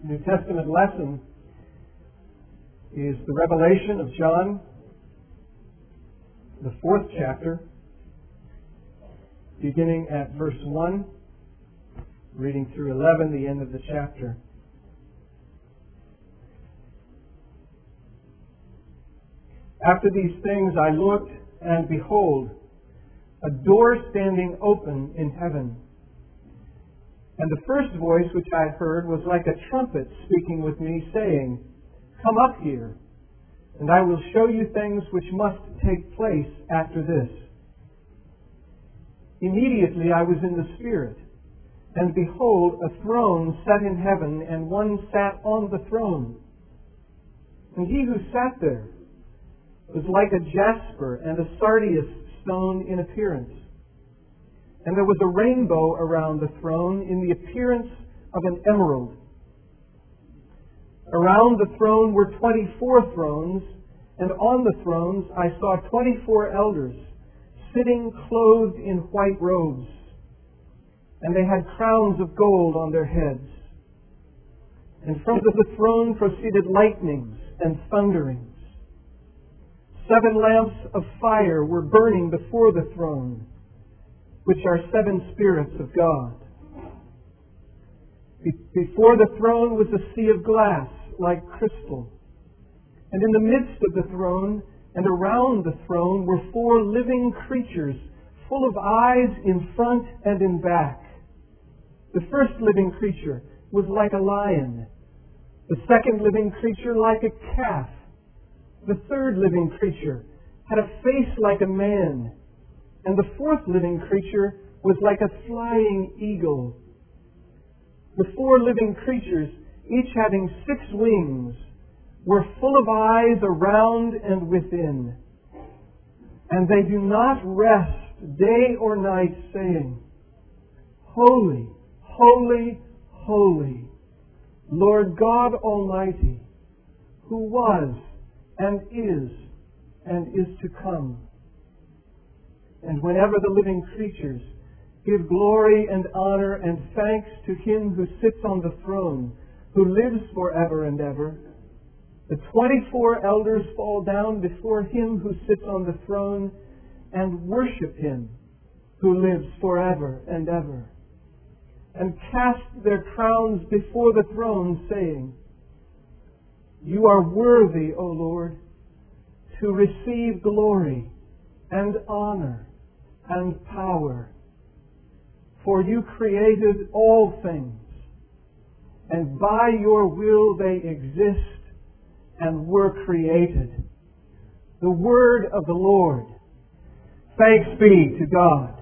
New Testament lesson is the Revelation of John, the 4th chapter, beginning at verse 1, reading through 11, the end of the chapter. After these things I looked, and behold, a door standing open in heaven. And the first voice which I heard was like a trumpet speaking with me, saying, "Come up here, and I will show you things which must take place after this." Immediately I was in the Spirit, and behold, a throne set in heaven, and one sat on the throne. And he who sat there was like a jasper and a sardius stone in appearance. And there was a rainbow around the throne in the appearance of an emerald. Around the throne were 24 thrones, and on the thrones I saw 24 elders, sitting clothed in white robes, and they had crowns of gold on their heads. And from the throne proceeded lightnings and thunderings. 7 lamps of fire were burning before the throne, which are 7 spirits of God. Before the throne was a sea of glass like crystal. And in the midst of the throne and around the throne were 4 living creatures, full of eyes in front and in back. The first living creature was like a lion, the second living creature like a calf. The third living creature had a face like a man, and the fourth living creature was like a flying eagle. The 4 living creatures, each having 6 wings, were full of eyes around and within. And they do not rest day or night, saying, "Holy, holy, holy, Lord God Almighty, who was and is to come." And whenever the living creatures give glory and honor and thanks to Him who sits on the throne, who lives forever and ever, the 24 elders fall down before Him who sits on the throne and worship Him who lives forever and ever, and cast their crowns before the throne, saying, "You are worthy, O Lord, to receive glory and honor and power. For you created all things, and by your will they exist and were created." The word of the Lord. Thanks be to God.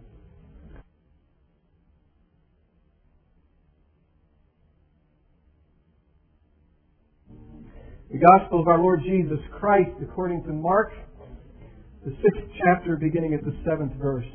The Gospel of our Lord Jesus Christ according to Mark, the 6th chapter, beginning at the 7th verse.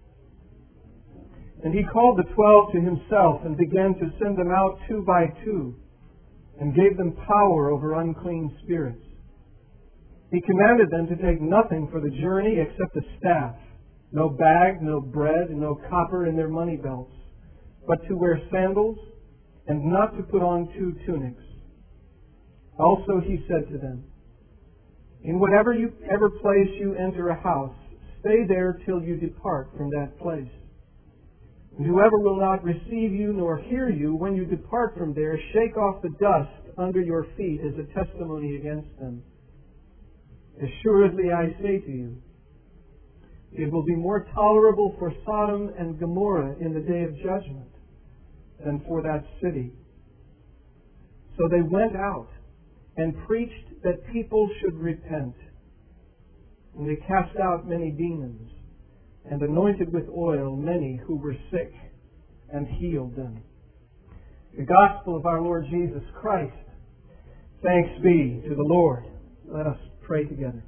"And he called the 12 to himself, and began to send them out 2 by 2, and gave them power over unclean spirits. He commanded them to take nothing for the journey except a staff, no bag, no bread, and no copper in their money belts, but to wear sandals, and not to put on 2 tunics. Also he said to them, In whatever place you enter a house, stay there till you depart from that place. And whoever will not receive you nor hear you when you depart from there, shake off the dust under your feet as a testimony against them. Assuredly I say to you, it will be more tolerable for Sodom and Gomorrah in the day of judgment than for that city." So they went out and preached that people should repent. And they cast out many demons, and anointed with oil many who were sick, and healed them. The Gospel of our Lord Jesus Christ. Thanks be to the Lord. Let us pray together.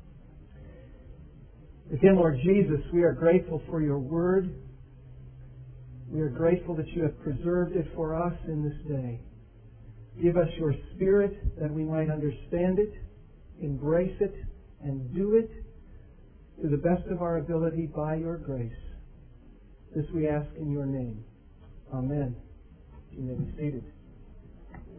Again, Lord Jesus, we are grateful for your word. We are grateful that you have preserved it for us in this day. Give us your Spirit that we might understand it, embrace it, and do it to the best of our ability by your grace. This we ask in your name. Amen. You may be seated.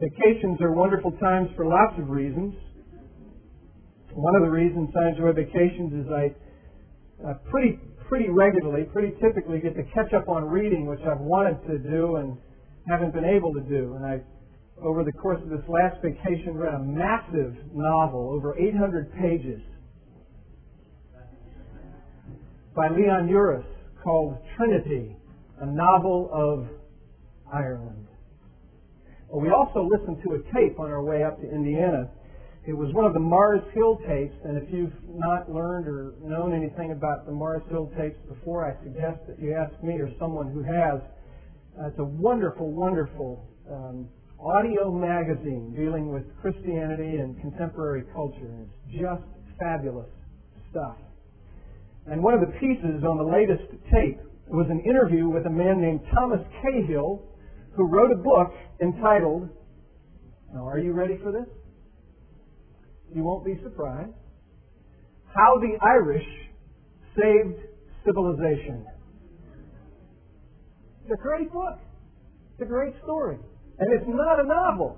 Vacations are wonderful times for lots of reasons. One of the reasons I enjoy vacations is I pretty regularly, pretty typically get to catch up on reading, which I've wanted to do and haven't been able to do. And over the course of this last vacation, read a massive novel, over 800 pages, by Leon Uris, called Trinity, a novel of Ireland. Well, we also listened to a tape on our way up to Indiana. It was one of the Mars Hill tapes, and if you've not learned or known anything about the Mars Hill tapes before, I suggest that you ask me or someone who has. It's a wonderful, wonderful audio magazine dealing with Christianity and contemporary culture, and it's just fabulous stuff. And one of the pieces on the latest tape was an interview with a man named Thomas Cahill, who wrote a book entitled, now are you ready for this? You won't be surprised, How the Irish Saved Civilization. It's a great book. It's a great story. And it's not a novel.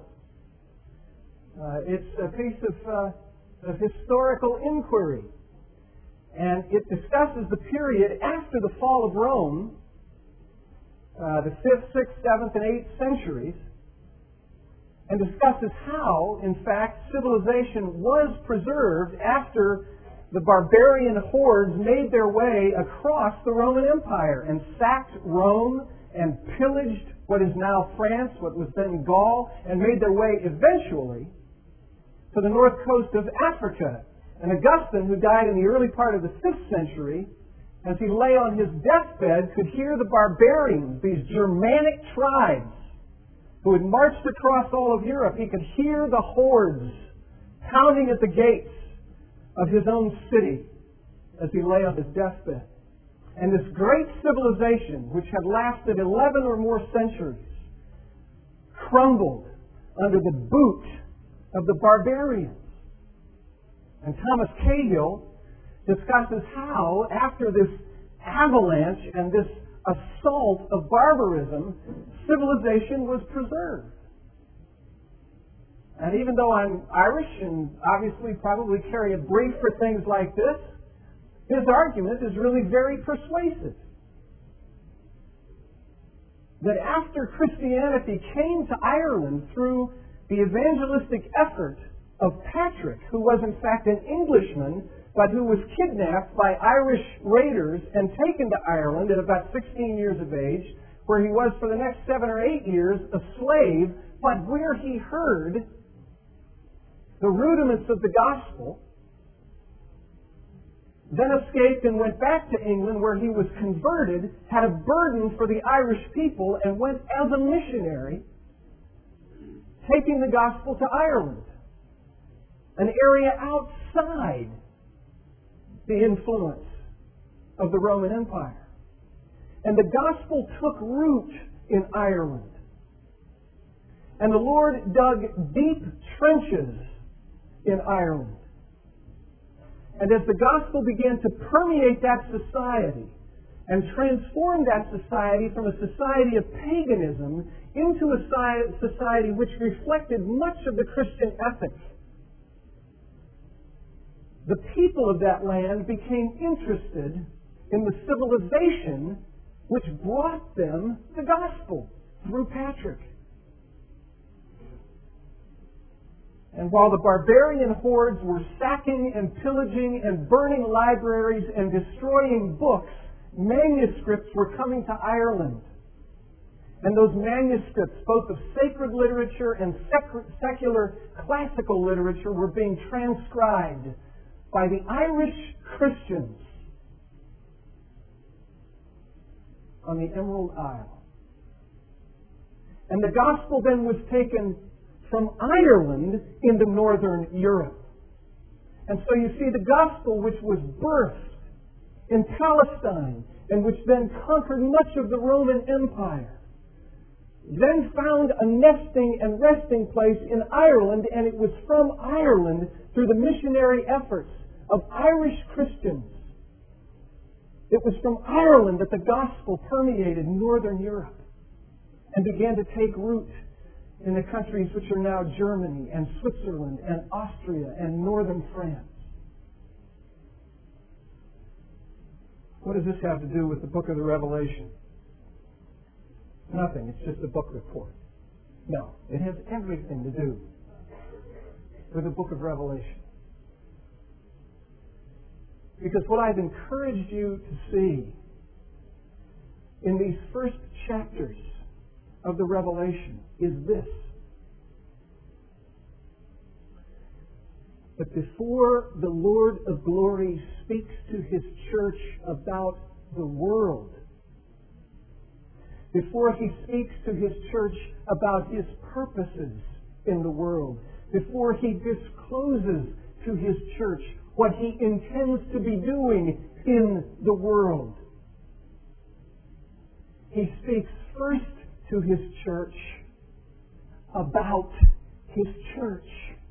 It's a piece of historical inquiry. And it discusses the period after the fall of Rome, the 5th, 6th, 7th, and 8th centuries, and discusses how, in fact, civilization was preserved after the barbarian hordes made their way across the Roman Empire and sacked Rome and pillaged what is now France, what was then Gaul, and made their way eventually to the north coast of Africa. And Augustine, who died in the early part of the 5th century, as he lay on his deathbed, could hear the barbarians, these Germanic tribes, who had marched across all of Europe. He could hear the hordes pounding at the gates of his own city as he lay on his deathbed. And this great civilization, which had lasted 11 or more centuries, crumbled under the boot of the barbarians. And Thomas Cahill discusses how, after this avalanche and this assault of barbarism, civilization was preserved. And even though I'm Irish and obviously probably carry a brief for things like this, his argument is really very persuasive. That after Christianity came to Ireland through the evangelistic effort of Patrick, who was in fact an Englishman, but who was kidnapped by Irish raiders and taken to Ireland at about 16 years of age, where he was for the next 7 or 8 years a slave, but where he heard the rudiments of the gospel, then escaped and went back to England, where he was converted, had a burden for the Irish people, and went as a missionary, taking the gospel to Ireland, an area outside the influence of the Roman Empire. And the gospel took root in Ireland. And the Lord dug deep trenches in Ireland. And as the gospel began to permeate that society and transform that society from a society of paganism into a society which reflected much of the Christian ethic, the people of that land became interested in the civilization which brought them the gospel through Patrick. And while the barbarian hordes were sacking and pillaging and burning libraries and destroying books, manuscripts were coming to Ireland. And those manuscripts, both of sacred literature and secular classical literature, were being transcribed by the Irish Christians on the Emerald Isle. And the gospel then was taken from Ireland into northern Europe. And so you see the gospel, which was birthed in Palestine and which then conquered much of the Roman Empire, then found a nesting and resting place in Ireland, and it was from Ireland, through the missionary efforts of Irish Christians, it was from Ireland that the gospel permeated northern Europe and began to take root in the countries which are now Germany and Switzerland and Austria and northern France. What does this have to do with the book of the Revelation? Nothing. It's just a book report. No, it has everything to do with the book of Revelation. Because what I've encouraged you to see in these first chapters of the Revelation is this: that before the Lord of glory speaks to His church about the world, before He speaks to His church about His purposes in the world, before He discloses to His church what He intends to be doing in the world, He speaks first to His church about His church.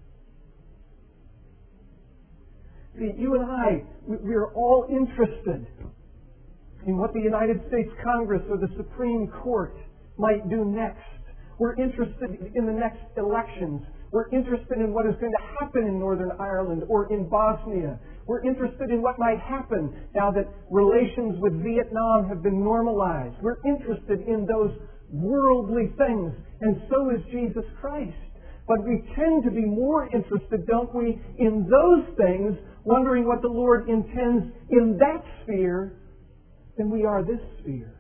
See, you and I, we're all interested in what the United States Congress or the Supreme Court might do next. We're interested in the next elections. We're interested in what is going to happen in Northern Ireland or in Bosnia. We're interested in what might happen now that relations with Vietnam have been normalized. We're interested in those worldly things, and so is Jesus Christ. But we tend to be more interested, don't we, in those things, wondering what the Lord intends in that sphere than we are this sphere.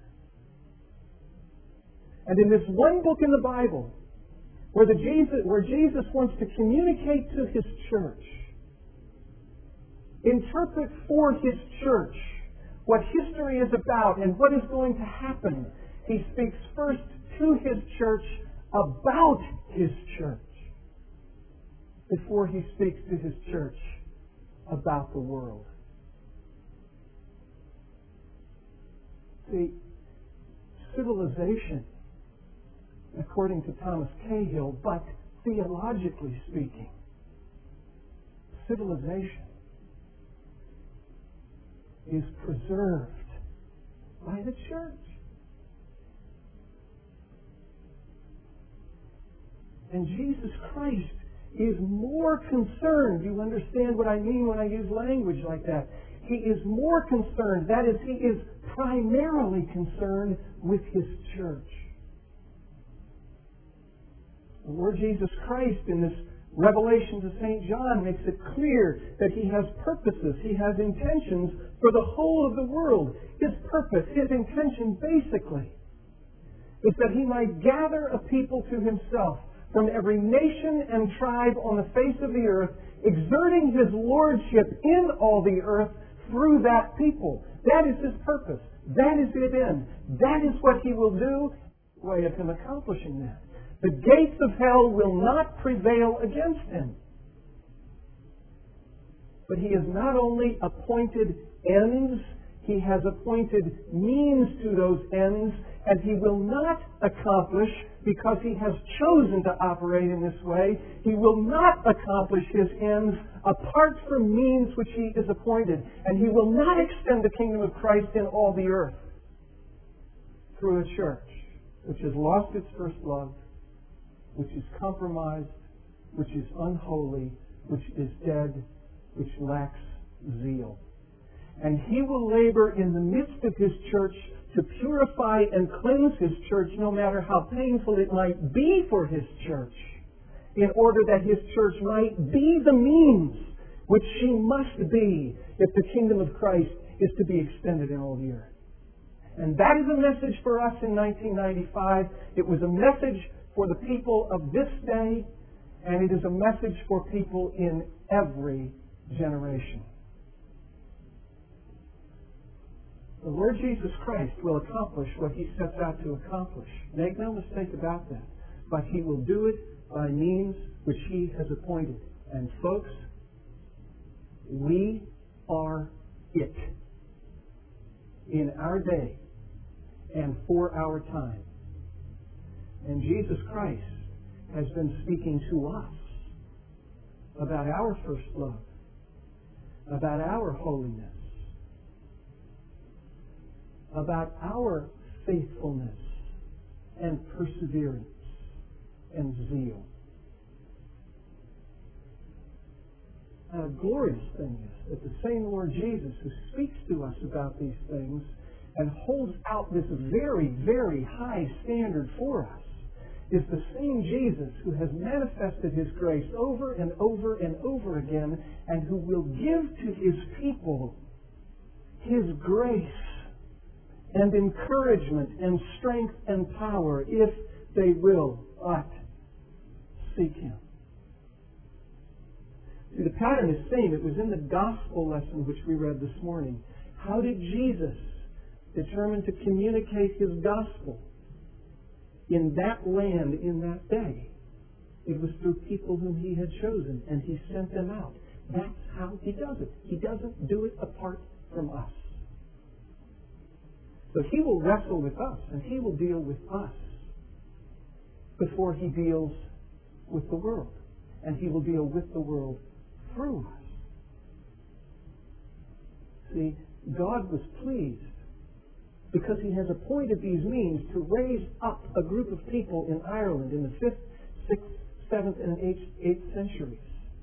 And in this one book in the Bible, where Jesus wants to communicate to His church, interpret for His church what history is about and what is going to happen, He speaks first to His church about His church before He speaks to His church about the world. See, civilization, according to Thomas Cahill, but theologically speaking, civilization is preserved by the church. And Jesus Christ is more concerned. You understand what I mean when I use language like that? He is more concerned. That is, He is primarily concerned with His church. The Lord Jesus Christ in this Revelation to St. John makes it clear that He has purposes, He has intentions for the whole of the world. His purpose, His intention basically, is that He might gather a people to Himself from every nation and tribe on the face of the earth, exerting His lordship in all the earth through that people. That is His purpose. That is His end. That is what He will do. Way of Him accomplishing that. The gates of hell will not prevail against Him. But He has not only appointed ends, He has appointed means to those ends, and He will not accomplish, because He has chosen to operate in this way, He will not accomplish His ends apart from means which He is appointed. And He will not extend the kingdom of Christ in all the earth through a church which has lost its first love, which is compromised, which is unholy, which is dead, which lacks zeal. And He will labor in the midst of His church to purify and cleanse His church, no matter how painful it might be for His church, in order that His church might be the means which she must be if the kingdom of Christ is to be extended in all the earth. And that is a message for us in 1995. It was a message for the people of this day, and it is a message for people in every generation. The Lord Jesus Christ will accomplish what He sets out to accomplish. Make no mistake about that. But He will do it by means which He has appointed. And folks, we are it in our day and for our time. And Jesus Christ has been speaking to us about our first love, about our holiness, about our faithfulness and perseverance and zeal. And a glorious thing is that the same Lord Jesus who speaks to us about these things and holds out this very, very high standard for us is the same Jesus who has manifested His grace over and over and over again, and who will give to His people His grace and encouragement and strength and power if they will but seek Him. See, the pattern is same. It was in the gospel lesson which we read this morning. How did Jesus determine to communicate His gospel in that land, in that day? It was through people whom He had chosen, and He sent them out. That's how He does it. He doesn't do it apart from us. So He will wrestle with us, and He will deal with us before He deals with the world. And He will deal with the world through us. See, God was pleased because He has appointed these means to raise up a group of people in Ireland in the 5th, 6th, 7th, and 8th centuries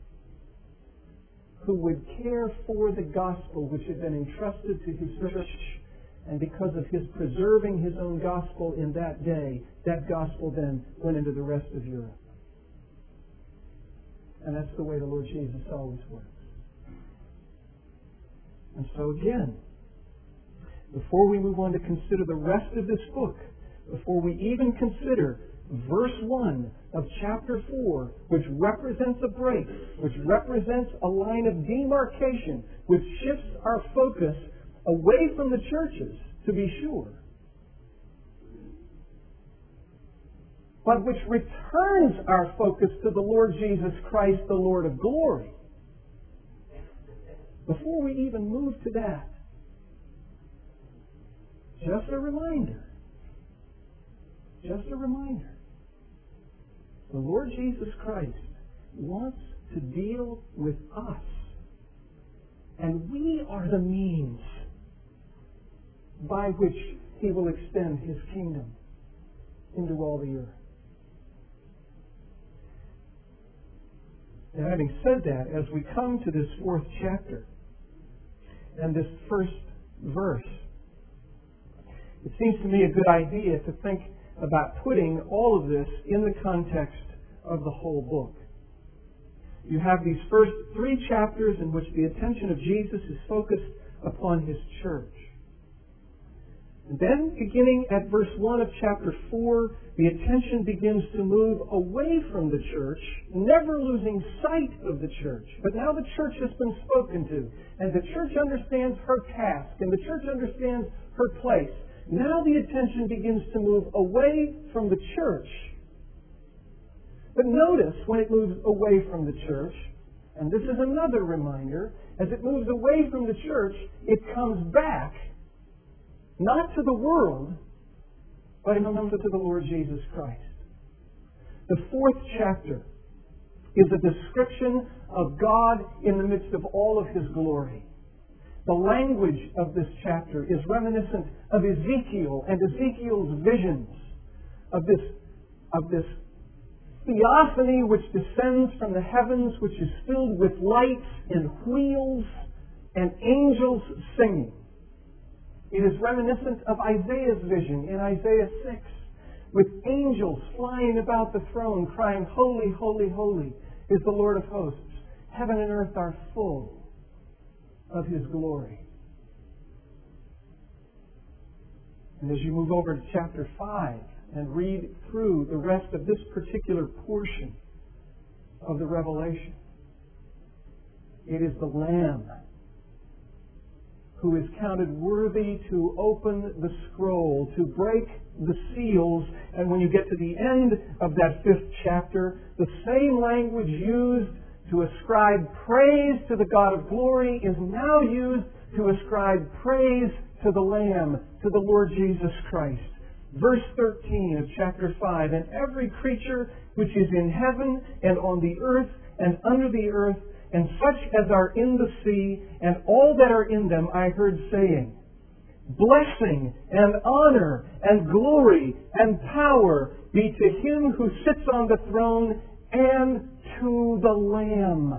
who would care for the gospel which had been entrusted to His church. And because of His preserving His own gospel in that day, that gospel then went into the rest of Europe. And that's the way the Lord Jesus always works. And so again, before we move on to consider the rest of this book, before we even consider verse 1 of chapter 4, which represents a break, which represents a line of demarcation, which shifts our focus away from the churches, to be sure, but which returns our focus to the Lord Jesus Christ, the Lord of glory. Before we even move to that, just a reminder. The Lord Jesus Christ wants to deal with us, and we are the means by which He will extend His kingdom into all the earth. Now, having said that, as we come to this 4th chapter and this first verse, it seems to me a good idea to think about putting all of this in the context of the whole book. You have these first 3 chapters in which the attention of Jesus is focused upon His church. And then, beginning at verse 1 of chapter 4, the attention begins to move away from the church, never losing sight of the church. But now the church has been spoken to, and the church understands her task, and the church understands her place. Now the attention begins to move away from the church. But notice when it moves away from the church, and this is another reminder, as it moves away from the church, it comes back, not to the world, but it comes to the Lord Jesus Christ. The 4th chapter is a description of God in the midst of all of His glory. The language of this chapter is reminiscent of Ezekiel and Ezekiel's visions of this theophany which descends from the heavens, which is filled with lights and wheels and angels singing. It is reminiscent of Isaiah's vision in Isaiah 6, with angels flying about the throne, crying, "Holy, holy, holy is the Lord of hosts. Heaven and earth are full of His glory." And as you move over to chapter 5 and read through the rest of this particular portion of the Revelation, it is the Lamb who is counted worthy to open the scroll, to break the seals. And when you get to the end of that 5th chapter, the same language used to ascribe praise to the God of glory is now used to ascribe praise to the Lamb, to the Lord Jesus Christ. Verse 13 of chapter 5, "And every creature which is in heaven and on the earth and under the earth, and such as are in the sea, and all that are in them, I heard saying, Blessing and honor and glory and power be to Him who sits on the throne and to the Lamb.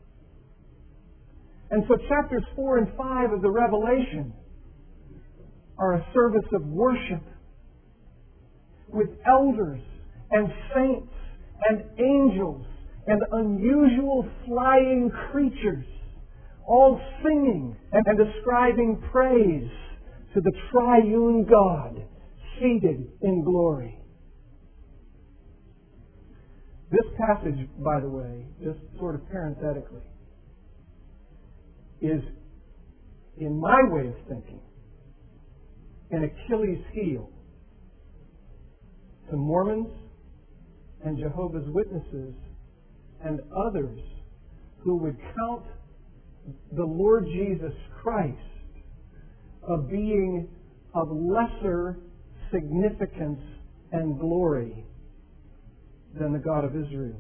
And so chapters 4 and 5 of the Revelation are a service of worship with elders and saints and angels and unusual flying creatures, all singing and ascribing praise to the triune God seated in glory. This passage, by the way, just sort of parenthetically, is, in my way of thinking, an Achilles heel to Mormons and Jehovah's Witnesses and others who would count the Lord Jesus Christ a being of lesser significance and glory than the God of Israel.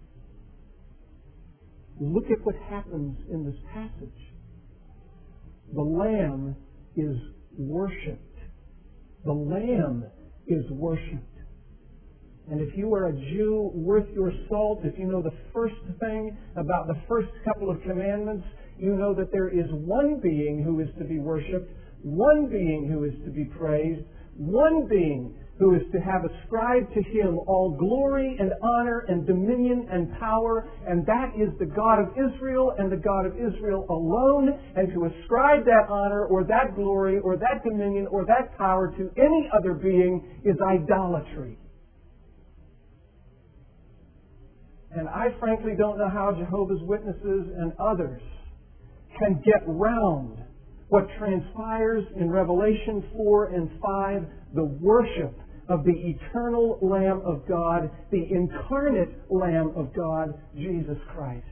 Look at what happens in this passage. The Lamb is worshipped. The Lamb is worshipped. And if you are a Jew worth your salt, if you know the first thing about the first couple of commandments, you know that there is one being who is to be worshipped, one being who is to be praised, one being who is to have ascribed to Him all glory and honor and dominion and power, and that is the God of Israel and the God of Israel alone. And to ascribe that honor or that glory or that dominion or that power to any other being is idolatry. And I frankly don't know how Jehovah's Witnesses and others can get round what transpires in Revelation 4 and 5, the worship of the eternal Lamb of God, the incarnate Lamb of God, Jesus Christ.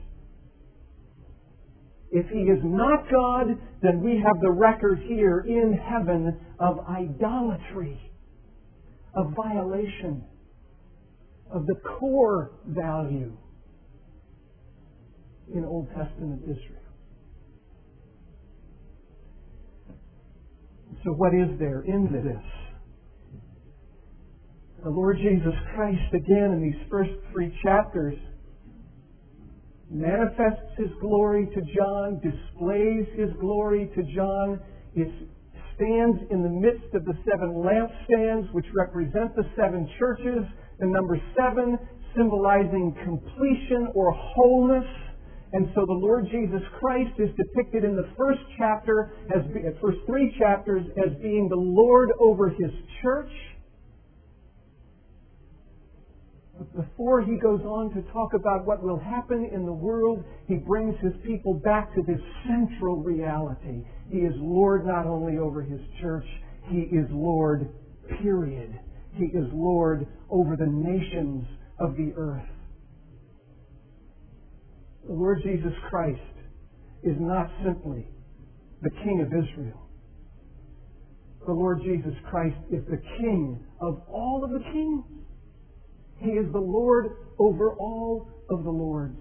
If He is not God, then we have the record here in heaven of idolatry, of violation of the core value in Old Testament Israel. So what is there in this? The Lord Jesus Christ, again, in these first 3 chapters, manifests His glory to John, displays His glory to John. It stands in the midst of the 7 lampstands, which represent the 7 churches. The number 7 symbolizing completion or wholeness. And so the Lord Jesus Christ is depicted in the first 3 chapters as being the Lord over His church. But before He goes on to talk about what will happen in the world, He brings His people back to this central reality. He is Lord not only over His church, He is Lord, period. He is Lord over the nations of the earth. The Lord Jesus Christ is not simply the King of Israel. The Lord Jesus Christ is the King of all of the kings. He is the Lord over all of the lords.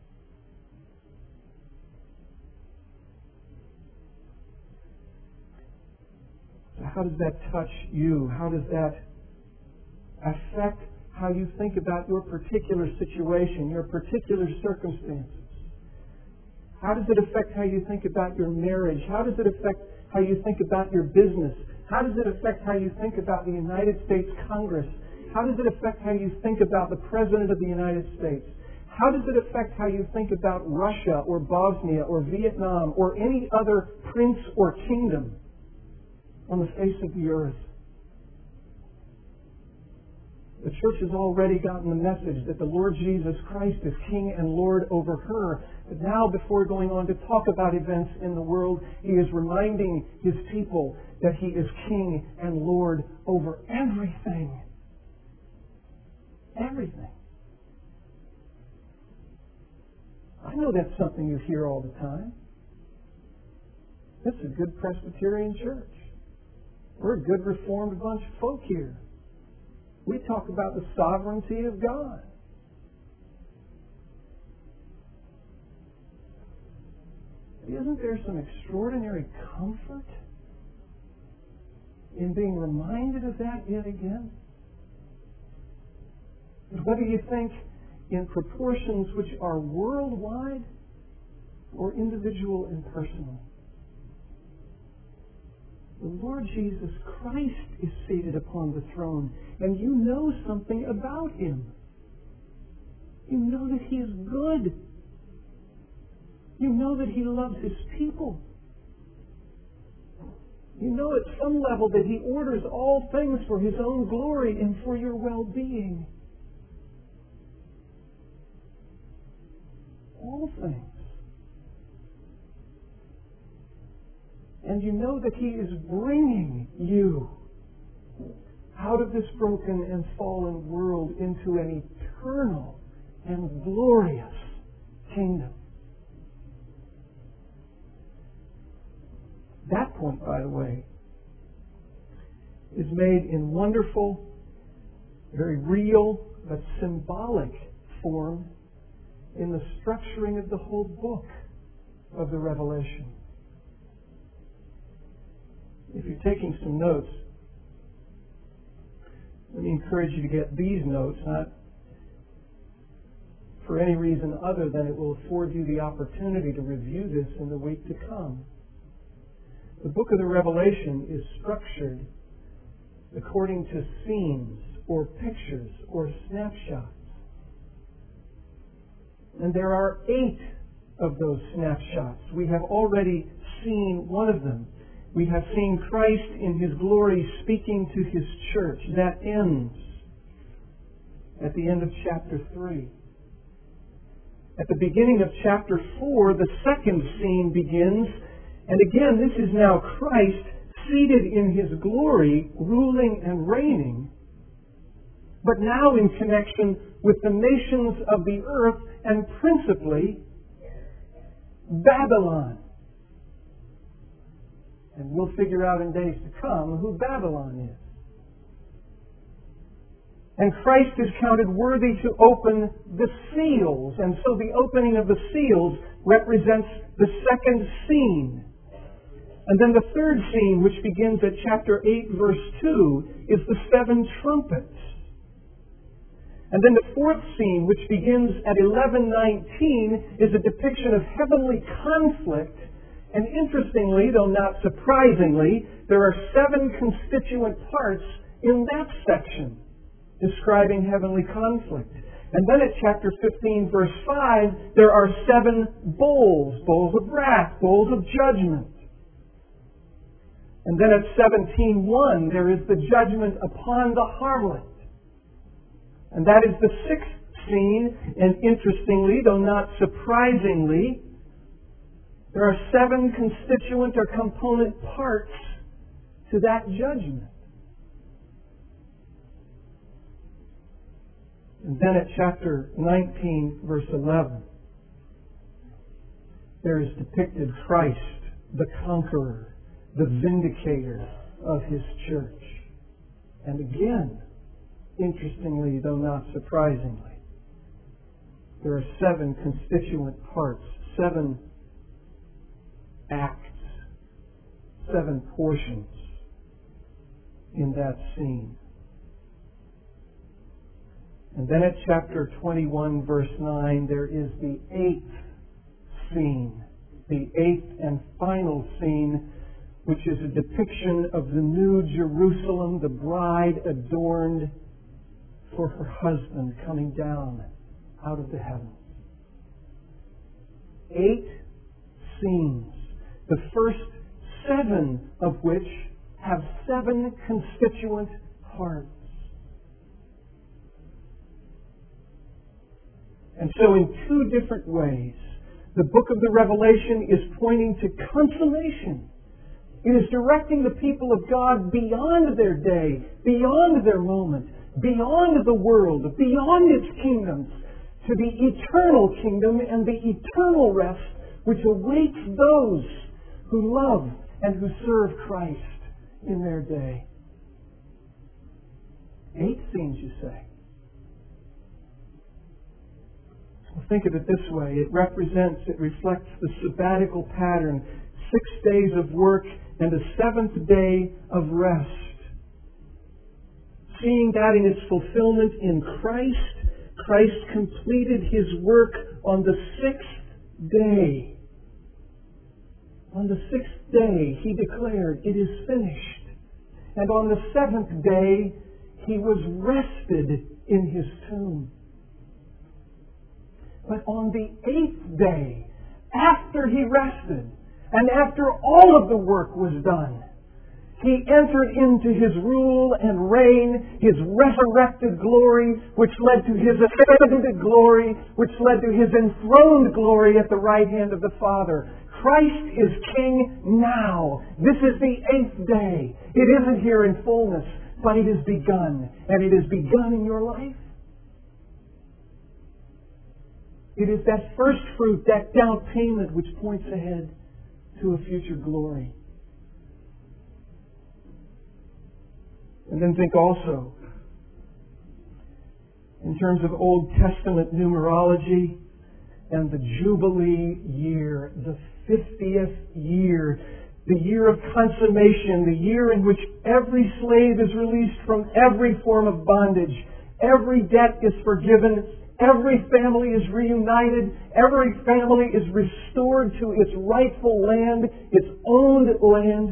So how does that touch you? How does that affect how you think about your particular situation, your particular circumstances? How does it affect how you think about your marriage? How does it affect how you think about your business? How does it affect how you think about the United States Congress? How does it affect how you think about the President of the United States? How does it affect how you think about Russia or Bosnia or Vietnam or any other prince or kingdom on the face of the earth? The church has already gotten the message that the Lord Jesus Christ is King and Lord over her. But now, before going on to talk about events in the world, He is reminding His people that He is King and Lord over everything. Everything. I know that's something you hear all the time. This is a good Presbyterian church. We're a good Reformed bunch of folk here. We talk about the sovereignty of God. Isn't there some extraordinary comfort in being reminded of that yet again? whether you think in proportions which are worldwide or individual and personal. The Lord Jesus Christ is seated upon the throne, and you know something about Him. You know that He is good. You know that He loves His people. You know at some level that He orders all things for His own glory and for your well-being. All things. And you know that He is bringing you out of this broken and fallen world into an eternal and glorious kingdom. That point, by the way, is made in wonderful, very real, but symbolic form in the structuring of the whole book of the Revelation. If you're taking some notes, let me encourage you to get these notes, not for any reason other than it will afford you the opportunity to review this in the week to come. The book of the Revelation is structured according to scenes or pictures or snapshots. And there are 8 of those snapshots. We have already seen one of them. We have seen Christ in His glory speaking to His church. That ends at the end of chapter 3. At the beginning of chapter 4, the second scene begins. And again, this is now Christ seated in His glory, ruling and reigning, but now in connection with the nations of the earth and principally Babylon. And we'll figure out in days to come who Babylon is. And Christ is counted worthy to open the seals. And so the opening of the seals represents the second scene. And then the third scene, which begins at chapter 8, verse 2, is the 7 trumpets. And then the fourth scene, which begins at 11:19, is a depiction of heavenly conflict. And interestingly, though not surprisingly, there are 7 constituent parts in that section describing heavenly conflict. And then at chapter 15, verse 5, there are 7 bowls, bowls of wrath, bowls of judgment. And then at 17:1, there is the judgment upon the harlot. And that is the 6th scene. And interestingly, though not surprisingly, there are 7 constituent or component parts to that judgment. And then at chapter 19, verse 11, there is depicted Christ, the conqueror, the vindicator of His church. And again, interestingly, though not surprisingly, there are 7 constituent parts, 7 acts, 7 portions in that scene. And then at chapter 21, verse 9, there is the 8th scene, the 8th and final scene, which is a depiction of the new Jerusalem, the bride adorned for her husband coming down out of the heavens. 8 scenes, the first 7 of which have 7 constituent parts. And so in 2 different ways, the book of the Revelation is pointing to consummation. It is directing the people of God beyond their day, beyond their moment, beyond the world, beyond its kingdoms, to the eternal kingdom and the eternal rest which awaits those who love and who serve Christ in their day. 8 scenes, you say? Well, think of it this way. It reflects the sabbatical pattern, 6 days of work and a 7th day of rest. Seeing that in its fulfillment in Christ Christ completed His work on the sixth day. On the sixth day, He declared, "It is finished." And on the seventh day, He was rested in His tomb. But on the eighth day, after He rested, and after all of the work was done, He entered into His rule and reign, His resurrected glory, which led to His ascended glory, which led to His enthroned glory at the right hand of the Father. Christ is King now. This is the eighth day. It isn't here in fullness, but it has begun. And it has begun in your life. It is that first fruit, that down payment, which points ahead to a future glory. And then think also, in terms of Old Testament numerology and the Jubilee year, the 50th year, the year of consummation, the year in which every slave is released from every form of bondage, every debt is forgiven, every family is reunited, every family is restored to its rightful land, its owned land.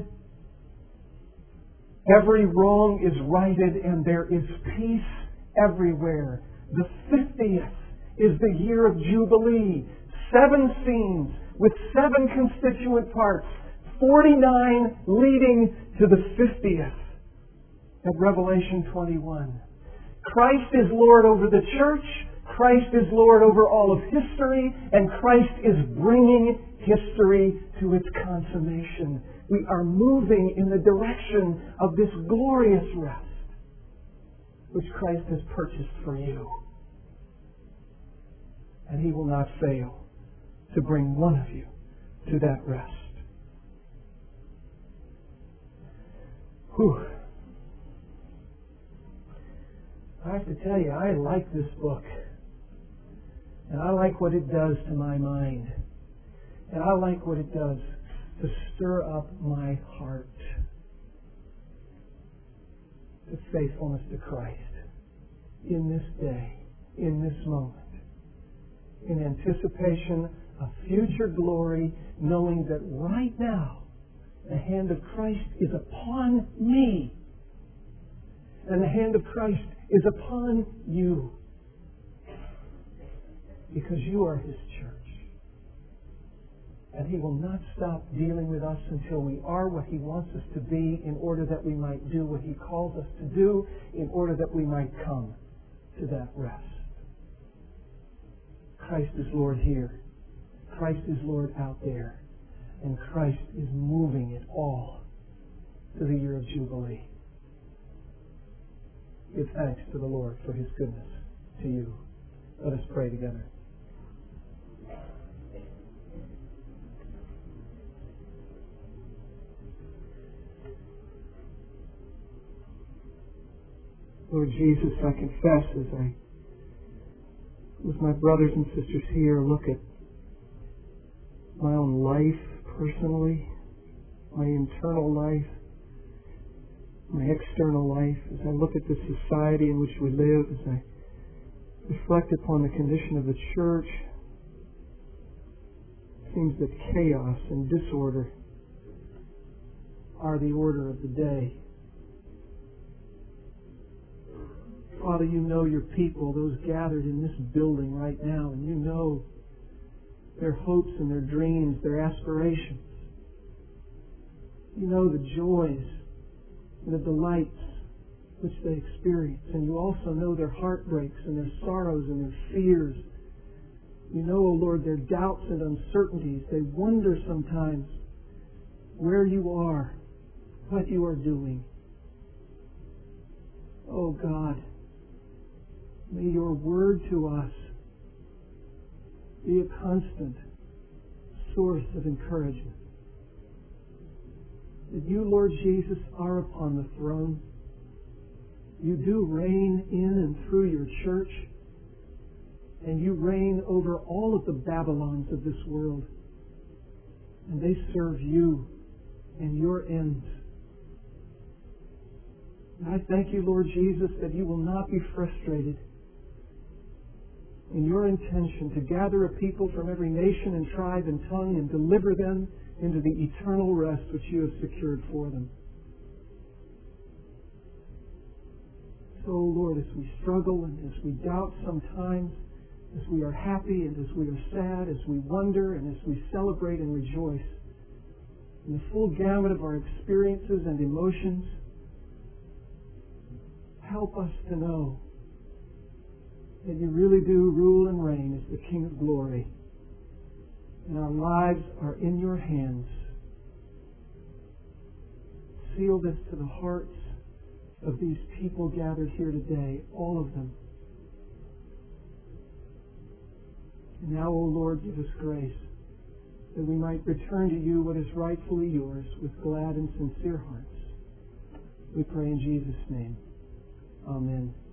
Every wrong is righted and there is peace everywhere. The 50th is the year of Jubilee. 7 scenes with 7 constituent parts. 49 leading to the 50th at Revelation 21. Christ is Lord over the church. Christ is Lord over all of history. And Christ is bringing history to its consummation. We are moving in the direction of this glorious rest which Christ has purchased for you. And He will not fail to bring one of you to that rest. Whew. I have to tell you, I like this book. And I like what it does to my mind. And I like what it does to stir up my heart to faithfulness to Christ in this day, in this moment, in anticipation of future glory, knowing that right now the hand of Christ is upon me and the hand of Christ is upon you because you are His church. And He will not stop dealing with us until we are what He wants us to be, in order that we might do what He calls us to do, in order that we might come to that rest. Christ is Lord here. Christ is Lord out there. And Christ is moving it all to the year of Jubilee. Give thanks to the Lord for His goodness to you. Let us pray together. Lord Jesus, I confess as I, with my brothers and sisters here, look at my own life personally, my internal life, my external life, as I look at the society in which we live, as I reflect upon the condition of the church, it seems that chaos and disorder are the order of the day. Father, you know your people, those gathered in this building right now, and you know their hopes and their dreams, their aspirations. You know the joys and the delights which they experience, and you also know their heartbreaks and their sorrows and their fears. You know, O Lord, their doubts and uncertainties. They wonder sometimes where you are, what you are doing. Oh God, may your word to us be a constant source of encouragement. That you, Lord Jesus, are upon the throne. You do reign in and through your church. And you reign over all of the Babylons of this world. And they serve you and your ends. And I thank you, Lord Jesus, that you will not be frustrated in your intention to gather a people from every nation and tribe and tongue and deliver them into the eternal rest which you have secured for them. So, Lord, as we struggle and as we doubt sometimes, as we are happy and as we are sad, as we wonder and as we celebrate and rejoice, in the full gamut of our experiences and emotions, help us to know that you really do rule and reign as the King of glory, and our lives are in your hands. Seal this to the hearts of these people gathered here today, all of them. And now, O Lord, give us grace that we might return to you what is rightfully yours with glad and sincere hearts. We pray in Jesus' name. Amen.